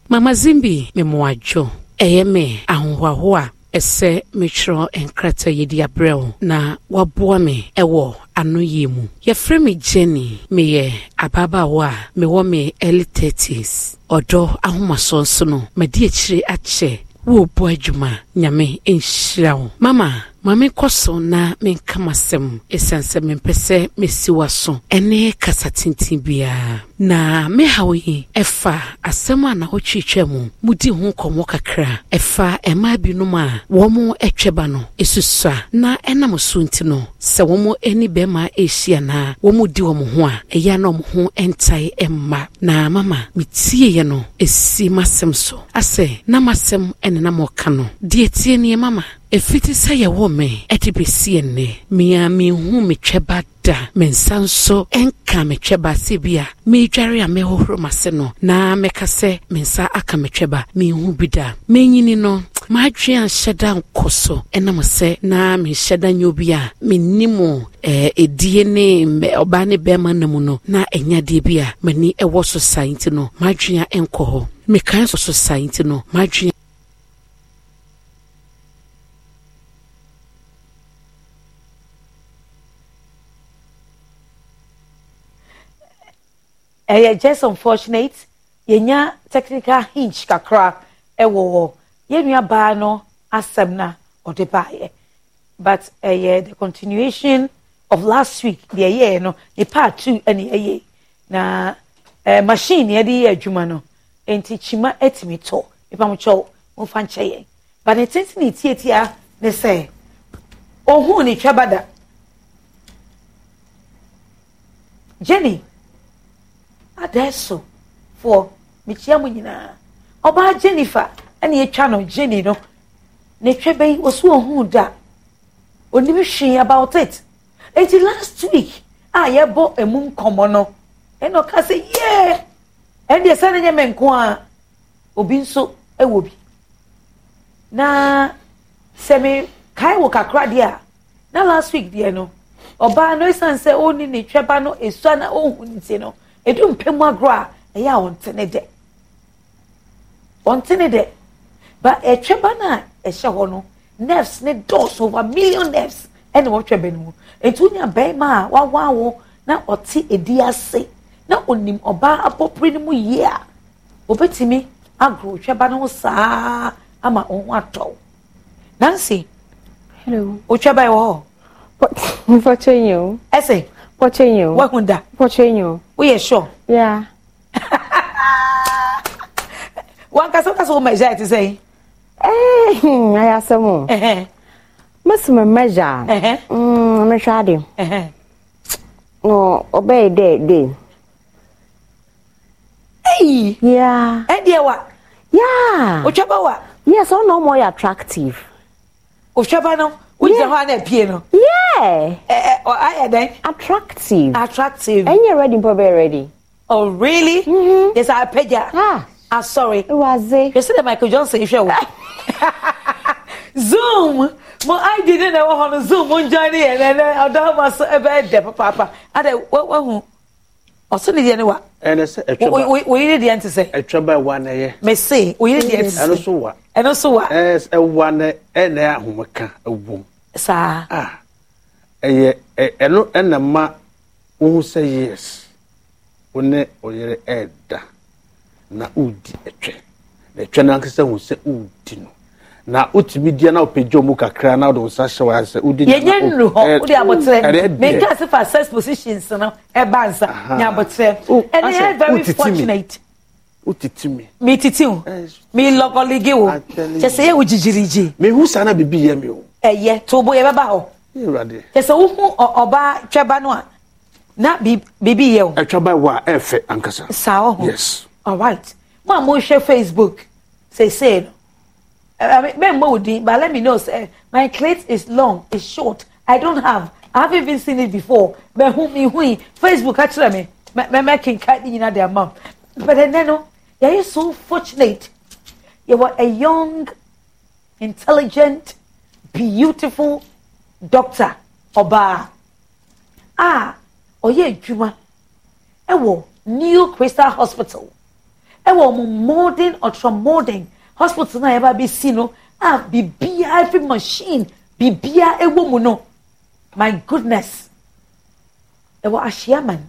Mama Zimbi memoajo me ahonhoahoa ese metro enkrata yedi abrel na waboa me ewo anoye mu ye frɛ me Jenny me ababawa me wo me early 30s odo ahomaso so no me di akire ache wo bo adwuma nyame enhyira wo mama koso na menkamasem esanse mempese mesiwaso ene kasatintin bia na me hawi efa asema na otwetwam mudi ho komo kakra efa ema binuma womo etweba no esusa na enam so ntino se womo eni bema ehia na womo di womo ho a eya na womo ho entai emma na mama mitie ye no esi masem so ase na masem ene na moka no die tie ne mama efiti say ye wo me etibesi enne mia mi hu me tweba da mensanso enka me tweba sebia me dware a me hohoro mase no na meka se mensa aka me tweba me hu bida menyini no madwe an hyeda nkoso enam se na me hyeda nyobia menimo edie ne oba ne bema namu no na enyade bia mani ewo society no madwe enko ho me kan society no madwe just unfortunate yenya technical hinge kakra ewo yenua ba no asem na odebaye but the continuation of last week the year no the part 2 any na machine ye di adwuma no enti chima etimi to ipa mo cho mo fa nche ye but the thing ni tietia ne say ohun ni twabada Jenny adesso for michia mu nyina oba Jennifer ani etwa no Jenny no ne twebe osu ohun da onimi hwe about it until last week ye bo emum komo no eno ka say yeah and the sane nye menko a obi nso ewo bi na semi kai wo kakra dia na last week dia no oba no isan say oni ne tweba no esu na ohun nti no edum pemu agro a eya wontene de but tweba na ehye ho no nerves ne dose over million nerves ene wo tweba no entunya bema wawo na oti edi ase na onim oba apopri ni mu ye a obetimi agro tweba no saa ama onhu atọ Nancy hello o tweba e wo Pochenyo. Ese. Pochenyo. Wakunda. Pochenyo. We are sure. Yeah. One kaso measure to say. I ask some more. Must measure. Me shadi. No, obey day. Hey. Yeah. Eh dear what? Yeah. Ochaba what? Yes, all no more attractive. Ochaba no. Which the one at piano? Yeah. Or I then attractive. And you're ready, probably ready. Oh, really? Mm-hmm. Yes, I paid ya. I'm sorry. It was it. You see the Michael Johnson show. Zoom. Well, I didn't know how to Zoom on Johnny and then I don't was a bad papa. I don't what also the anyway. And I said, we need the answer say. I try one year. May say, we need the answer. And also what? And also what? As a one and a woman, a womb. Sir. And a ma who say yes. One or your head. Na udi etwe. The Chananka who say udino. Na utimidia na opejo mu kakra na do sasha wa se udi ye nyenu ho udi abotre make us for first positions no e bansa nya abotre and they very fortunate utitimi me titiu me logoligi wo je say wo jijiriji me hu sana bibi ye me o eye to bo ye beba ho irade je say wo hu oba tweba no a na bibi ye o tweba wa efe ankasa sao yes all right mo share Facebook say no. I mean, but let me know. Say, my clit is long, it's short. I haven't even seen it before. But Facebook actually me making cut in their mouth. But then you're so fortunate. You were a young, intelligent, beautiful doctor. Oba. Juma. New Crystal Hospital. ɛwɔ mo modern ultra modern hospital na yɛba bɛsi no bibia every machine bibia ɛwɔ mu no my goodness ɛwɔ Ahyiaman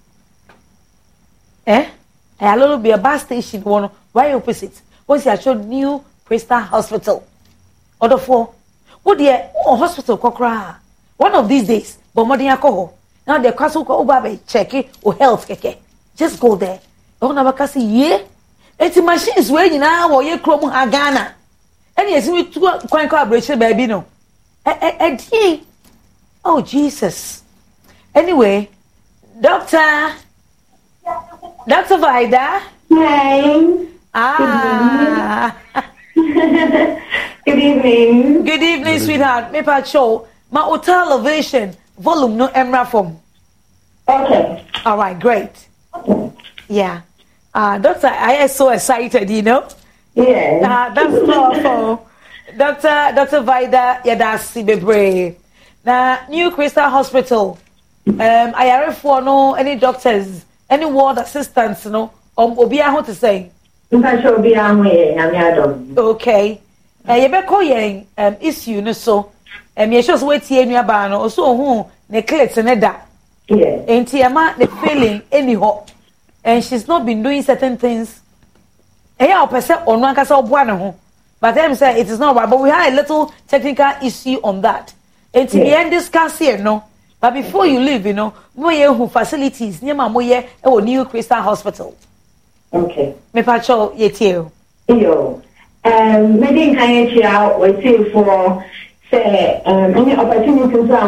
a little bit a bus station one right opposite once you show new Crystal Hospital other for what the hospital kokra one of these days but more than alcohol now the castle ko oba check it or health keke just go there don't never kasi ye it's machines where you now or ye chrome Ghana and yes we two coin collaboration baby no oh Jesus anyway Doctor Vida. Hi. Good evening. Good evening, sweetheart. Me pa show my hotel elevation volume no emra form. Okay. All right, great. Yeah. Doctor, I am so excited, you know. Yeah. That's powerful. Dr. Vida Yadasi Bebre. Now, New Crystal Hospital. I are for no any doctors. Any ward assistance, no? Obi aho to say. Obi aho ye, nyame okay. You be call yen issue no so. Me sure so wait here nuaba no so hu neglect ne da. Yeah. Enti ama the feeling anyhow. And she's not been doing certain things. Eya opese onu ankasa oboa ne ho. But them say it is not right, but we had a little technical issue on that. Enti we end discuss here no. But before you leave, you know, more facilities near my New Crystal Hospital. Okay. Me pacho yetio. Yo. Maybe can you out wait for say any opportunities to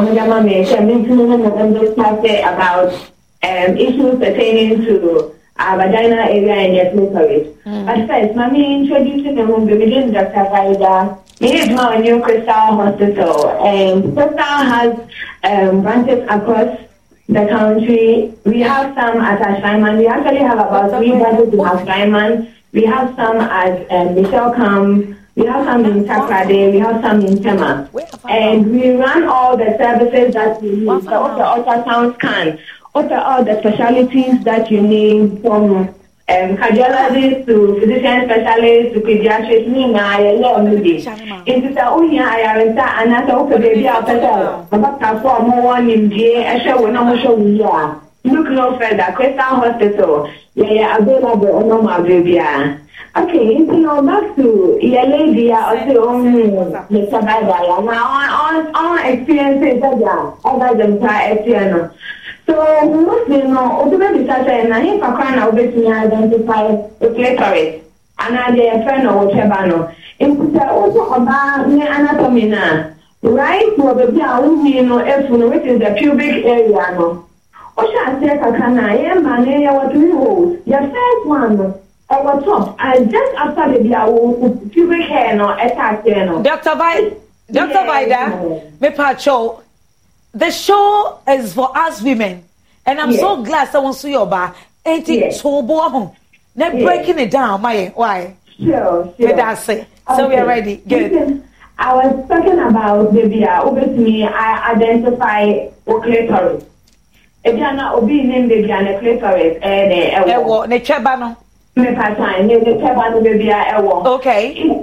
about issues pertaining to our vagina area and your clitoris. But first, mommy introducing the room begin Dr. Vida. Here is my New Crystal Hospital, and Crystal has branches across the country. We have some at Ashaiman. We actually have about 3 branches in Ashaiman. We have some at Michelle Camp. We have some in Takrade. We have some in Tema. And we run all the services that you need. So all the ultrasound scans, all the specialties that you need from cardiologist to physician specialist to pediatrics, into the only and that's also baby about one in the look no further. Crystal Hospital, available on my baby. Okay, back to your lady, also the survivor. Now, on experiences over the entire so, mostly, and I think I can identify the clitoris. And I did a friend or whatever. It's also about anatomy now. Right? What the which is the pubic area. No. What shall I say? What we hold. The first one, our top, and just after the pubic hair, no, attack, no. Dr. Vida, me pacho. The show is for us women, and I'm so glad someone saw your bar. Ain't it so boring? Now breaking it down, why? Sure. That's it. So we are ready. Good. I was talking about baby. Obviously, I identify clitoris. If you are not obedient, baby, and clitoris, ne chebano. Me part-time, ne chebano baby, okay.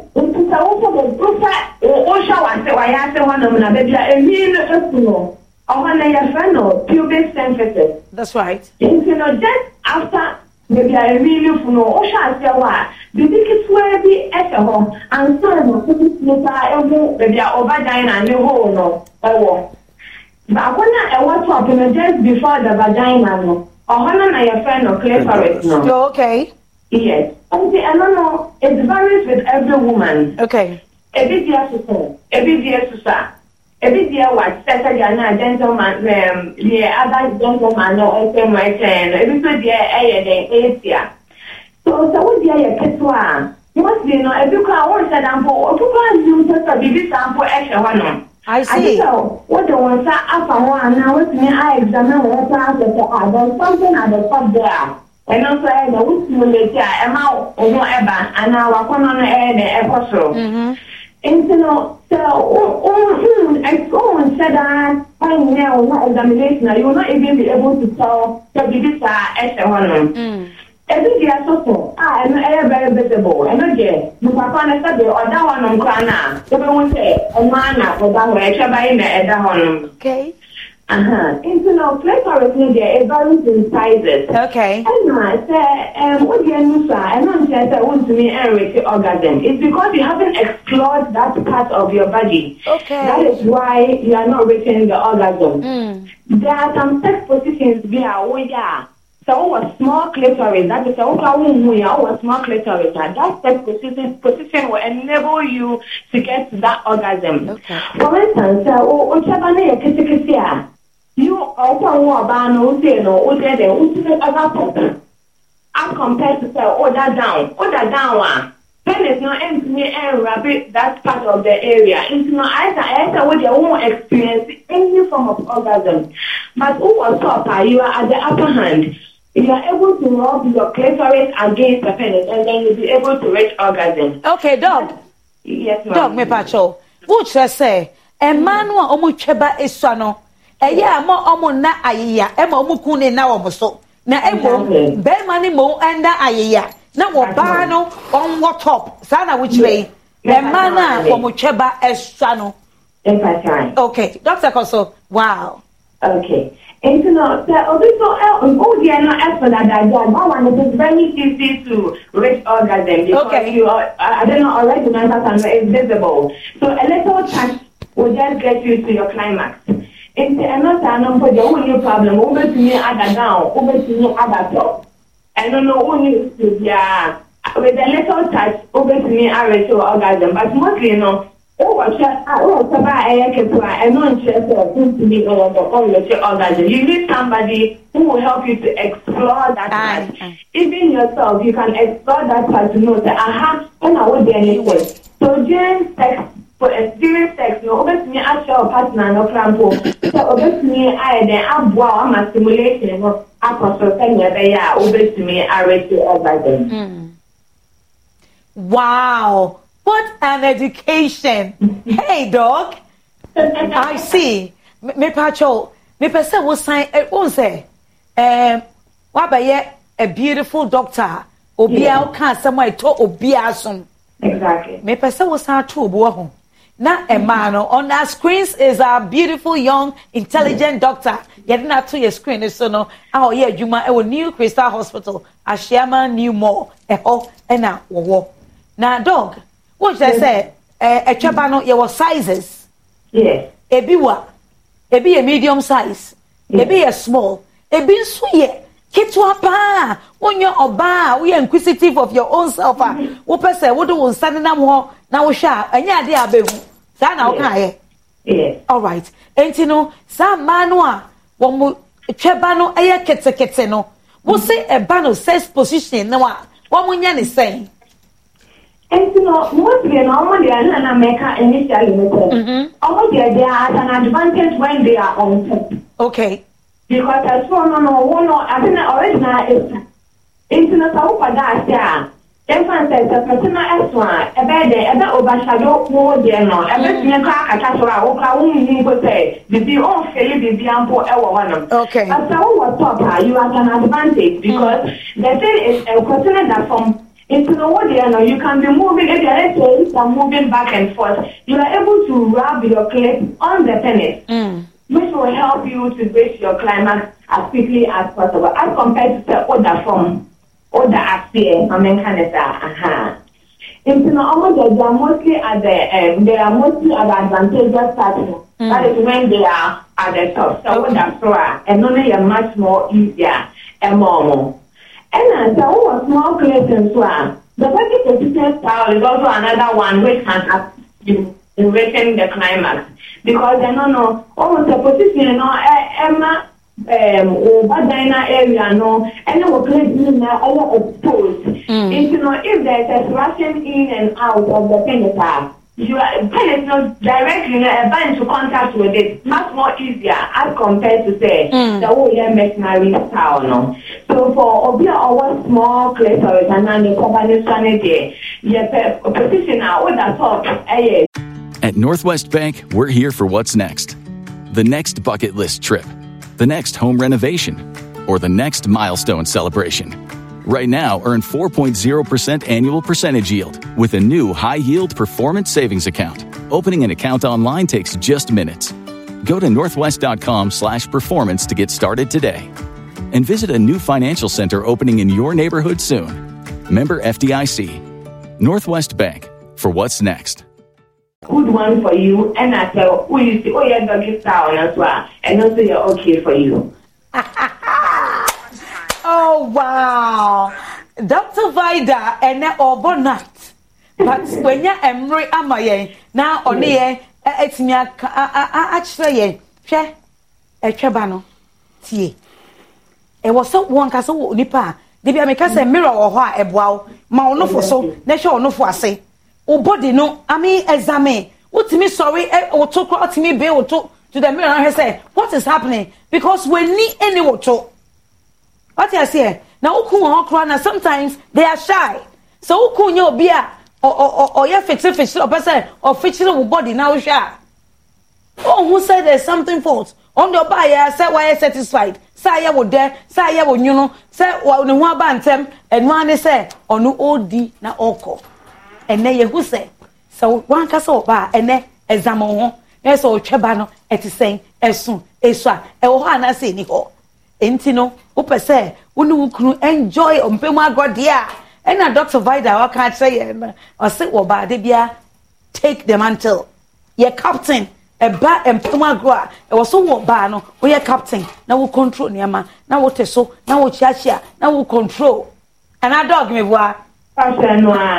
Pubic symphysis. That's right. Just after maybe I really know, the biggest way be at home and so maybe over vagina and the whole no. But when I want to open just before the vagina no, or your friend or clitoris no. Okay. Yes. Okay, I don't know. It varies with every woman. Okay. A bit dear to a bit dear what Saturday gentleman, the other gentleman, no, a bit dear, so what dear Ketua? Most you know, if you can once said I'm for use a baby sample extra one. I see. What the ones are after one now, with me, I examine what there's something at the top there. And also, I know which amount or whatever, and now I come on the air the episode. And so, I said that I know examination, you will not even be able to tell the extra one. Every the asofo and very visible. And again, the papa and the other one on Krana. The one say, a man or that way, Chabai, the other one. Okay. Into no clitoris media, it varies in sizes. Okay. And I say, what do you say? And I'm saying, I want to me erect orgasm. It's because you haven't explored that part of your body. Okay. That is why you are not reaching the orgasm. There are some sex positions where so a small clitoris, that is a small clitoris. That sex position will enable you to get to that orgasm. Okay. For instance, you also want to as compared to say, that down. Then it's not empty and rapid that part of the area. It's not either what you won't experience any form of orgasm. But who was top, you are at the upper hand. You are able to rub your clitoris against the penis and then you'll be able to reach orgasm. Okay, dog. Yes, ma'am. Dog, me pacho. Which I say, a man who omucheba eswano. Eya mo omo na ayeya. Ema omukune na omoso. Na emo, be mani mo enda ayeya. Na woba no on what top. Sana which way? The man omucheba eswano. Okay, Dr. Koso. Wow. Okay. And you know, it is very easy to reach orgasm because you are, I don't know, already is visible. So a little touch will just get you to your climax. And another the only problem, over to me at down, over to me at top. I don't know only to with a little touch, over to me I reach orgasm. But mostly, you know, you need somebody who will help you to explore that part. Even yourself, you can explore that part to know that, and I would be anyway. So during sex, you always me ask your partner no crampo. So always me I then I'm stimulation of apostle always me I reach orgasm. Wow. What an education. Hey, dog. I see. Me pacho. Me person will sign. Won't say. Wabaye a beautiful doctor. Obia can somewhere to obia some. Exactly. Me person will sign to obuo. Na a man on our screens is a beautiful young intelligent doctor. Getting up to your screen is so no. Oh yeah, Juma. A new Crystal Hospital. A Sherman New Mall. And now na dog. What should I say? A chabano, your sizes. Yes. A be a medium size. A be a small. A be sweet. Kitwapa. When you're oba, we are inquisitive of your own self. What person would do standing up now we shall. And yeah, they are behu. Sana okay. Yes. All right. And you know, some manua. One more chabano, a ketseketseno. What say a bano says position now? What when you're saying? And you know, mostly normally I make initially limited. Almost they are at an advantage when they are on top. Okay. Because I saw I think original is internet that everyone says the person S1, a bed, overshadow more general, a bit me crack a casserole, say, the own Philip the ample one. Okay. But so what top you are an advantage because the thing is a question that from into the what you can be moving if you're moving back and forth. You are able to rub your clip on the penis, which will help you to reach your climax as quickly as possible, as compared to the other form, other affair. I mean, kind of into almost they are mostly at the they are mostly at the advantageous starting. That is when they are at the top. So other floor and only are much more easier and more. And as a small clearance one, the body persistence style is also another one which can assist you in reaching the climax. Because I don't know, almost a position, Emma, vagina area, no, and it will place you now all exposed. If if there's a rushing in and out of the penis, you are penis not directly into contact with it, much more easier as compared to say the whole missionary style, no. So for Obia our small clitoris and then the combination position with the top. At Northwest Bank, we're here for what's next. The next bucket list trip, the next home renovation, or the next milestone celebration. Right now, earn 4.0% annual percentage yield with a new high-yield performance savings account. Opening an account online takes just minutes. Go to northwest.com/performance to get started today. And visit a new financial center opening in your neighborhood soon. Member FDIC. Northwest Bank. For what's next. Good one for you, and I tell who you see, you're doggy style as well, and also you're okay for you. Oh, wow. Dr. Vida and Obonat. But when you're Emery Amaye, now on the it's me actually, a Chabano, T. It was so one castle nipa. They be make us a mirror or what a wow, ma no for so, nature no for say. O body no, I mean, examine. What me sorry, or talk out to me, be or talk to the mirror and say, what is happening? Because we need any water. What I say? Now, sometimes they are shy. So, who know beer or your fish or person or fictional body now shy? Oh, who said there's something false? On your buyer, say why satisfied. Say I would there, say I would, you know, say well, no one bantam, and one say, or no OD na oko. And then you who say, so one castle bar and then examine. Yes, or Chabano at the same as soon as I will say, Nico. Entino, upe say, unu enjoy umpema godia. And a Dr. Vida, I can't say, or say, well, by Debia, take the mantle. Ye captain, a bat and puma groa. It was so what bano, we are captain. Now we control Niama, now what is so, now what chashia, now we control. And I dog me what. Yeah,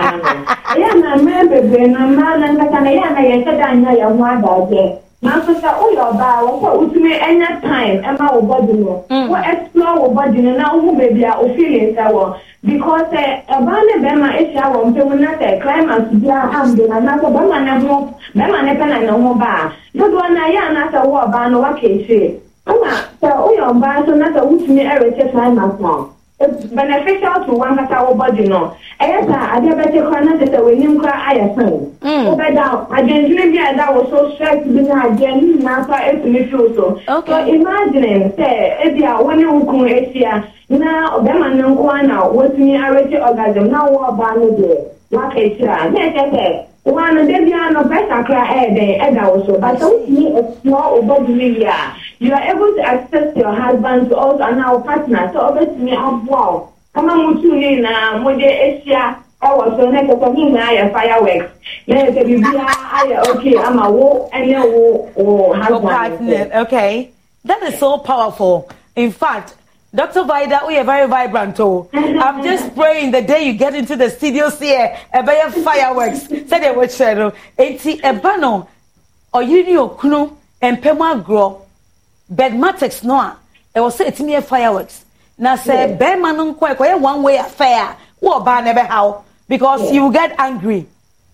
my baby, my man, and I said, I know your mother. Master, oh, your bar, what would me any time, Emma or body? What explore or body now, who may be our feelings our because a banner Bema is our feminine climax to be a hand and another Bema never and no more bar. You don't know, not a war ban or case. Oh, your bar, so not a wood me every time as long. It's beneficial to one that our body no. Yes, I did better connected when you cry. I assume. I didn't maybe that was so stressed because I didn't now to me feel so. Okay. So imagine, say, if you are when you come here now, them and no one now, what's me already orgasm now, what about there? What is it? One of them, you are no better cry and also, but don't me a small body. You are able to access your husband to also and our partner. So obviously me up wow. Come on to me now, Mode Asia. I was so next to me now fireworks. Let it be okay, I'm a war and your husband. Okay. That is so powerful. In fact, Dr. Vida, we are very vibrant. I'm just praying the day you get into the studios here, about fireworks. Say they will shadow. Eti ebano or you knew kuno and pema grow. Bedmatics no. It was say it's me fireworks. Now say Bedman non quite one way affair. What ba never how because you get angry.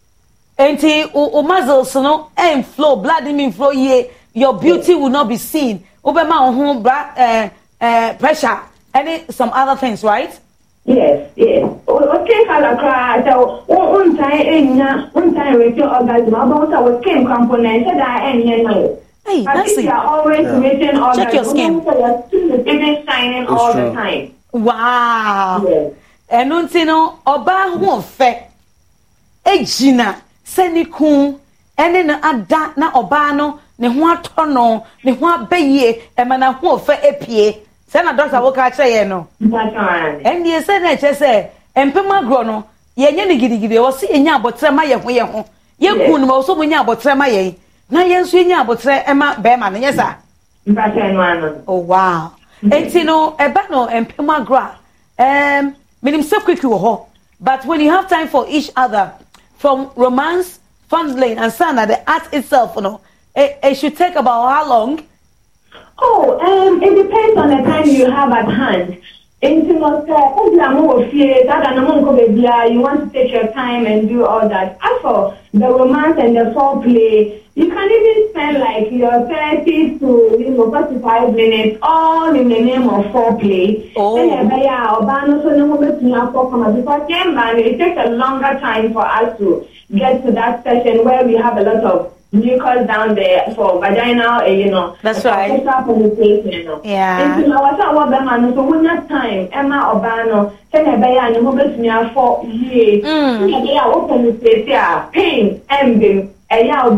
Enti o muzzles no and flow blood in me flow ye. Your beauty will not be seen. Obama on pressure, and some other things, right? Yes. Okay, cry. So one time radio orgasm about our skin component that Hey, that's it. Always making orgasm. Check your skin. It's shining all the time. Wow. Yes. And no oba who fe ejina senikun ene na ada na oba no ne ho atono ne ho abaye e mana ho fe epie. Say na doctor wo ka kire ye no. And ye say na che say empema gro no ye nya ni gidigidi wo se nya abotre ma ye ho ye kun no so mo nya abotre ma ye na ye nso nya abotre e ma be ma no yesa. Oh wow. Enti no eba no empema gro minim so quickly wo. But when you have time for each other from romance, fondling and sana the art itself, you know, it should take about how long? Oh, it depends on the time you have at hand. You want to take your time and do all that. As for the romance and the foreplay, you can even spend like your 30 to 45 minutes all in the name of foreplay. Because it takes a longer time for us to get to that session where we have a lot of mucus down there for vaginal, That's right. Sexual penetration. Yeah. And I was about them, so when that time, Emma Obano, send a bay and who gets me for years. Open the pain, ending,